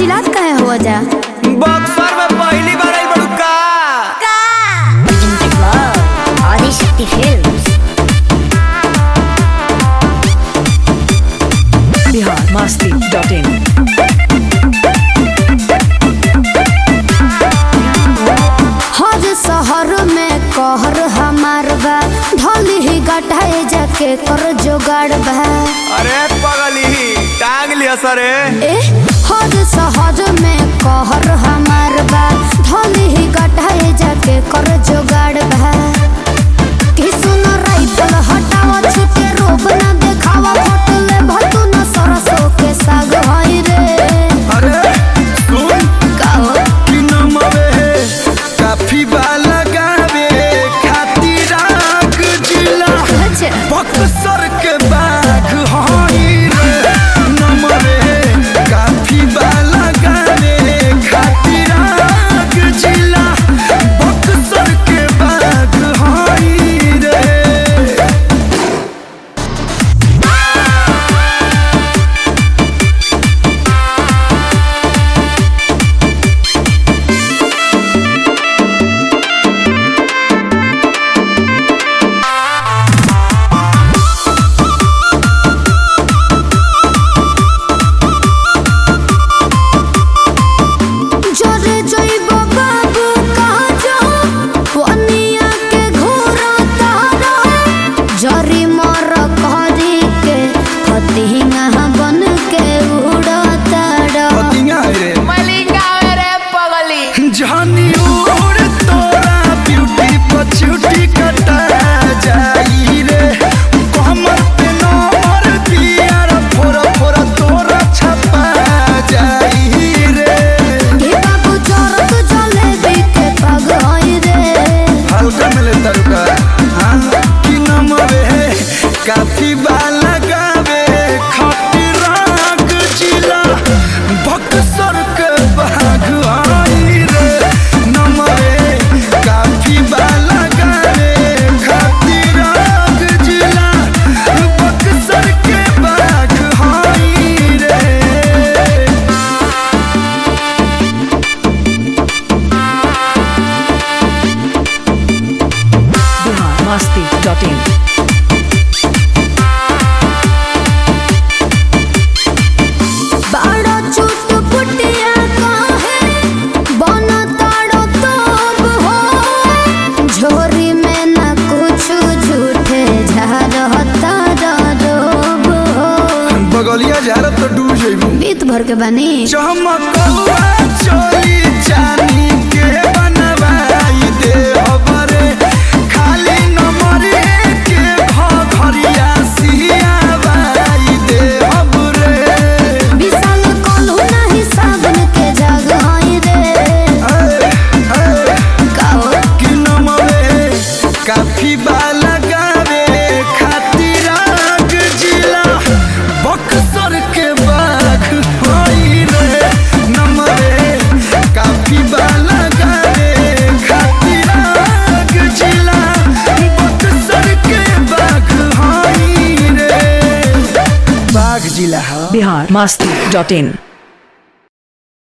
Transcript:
चिल्लात काहे हो जा? बक्सर में पहली बार आई बड़ू का आदिशक्ति फिल्म्स। biharmasti.in हर शहर में कहर हमार बा, ढोली ही गटाए जाके कर जोगाड़ बा। अरे पगली टांग लिया सरे हर शहर में कहर हमार बा, ढोली ही गटाए जाके कर जोगाड़ बा। कि सुनो राइफल हटावा छुटे रोब ना देखावा, फोटो ले भतू ना सरसों के साग होई रे। अरे सुन काओ कि नमवे काफी बाला गावे खातिर आग जिला बक्सर के बाग होई रे। नमवे काफी बाला गावे खातिर आग जिला बक्सर के बाग होई रे। जोरे जोइबो बाबू कहाँ जो वनिया के घोरा तारा, जरी मर कहरी के फतिंगा बन के उड़ा तारा। पतिंगा है रे मलिंगा रे पगली जानी उड़ तोरा ब्यूटी पछूटी कटा जाई रे। कमर पे नंबर दिया रे फोरा फोरा तोरा छपा जाई रे। हे बाबू जोरत जलेबी के पग होई रे। हल्का मिले तरुका हाँ कि नमवे काफी बाला गावे खातिर राग जिला बक्सर के बाग आई रे। नमवे काफी बाला गावे खातिर राग जिला बक्सर के बाग आई रे। biharmasti.in बाड़ा चुट पुटिया काहे बना ताड़ो तोब हो, झोरी में ना कुछ झूठे झारता रोब हो। बगलिया झारत तो डूब जइबू बीत भर के बनी चमकौआ चोली चानी के बनवाई दे हबरे। खाली नंबरे के घरिया सियावाई दे हबरे। विशाल कोल्हू नहीं साबन के जग होई रे। काओ कि नमवे काफी बाला गावे खातिर आग जिला बक्सर के बाग होई रे। नमवे काफी बाला गावे खातिर आग जिला बक्सर के बाग होई रे। बाग जिला biharmasti.in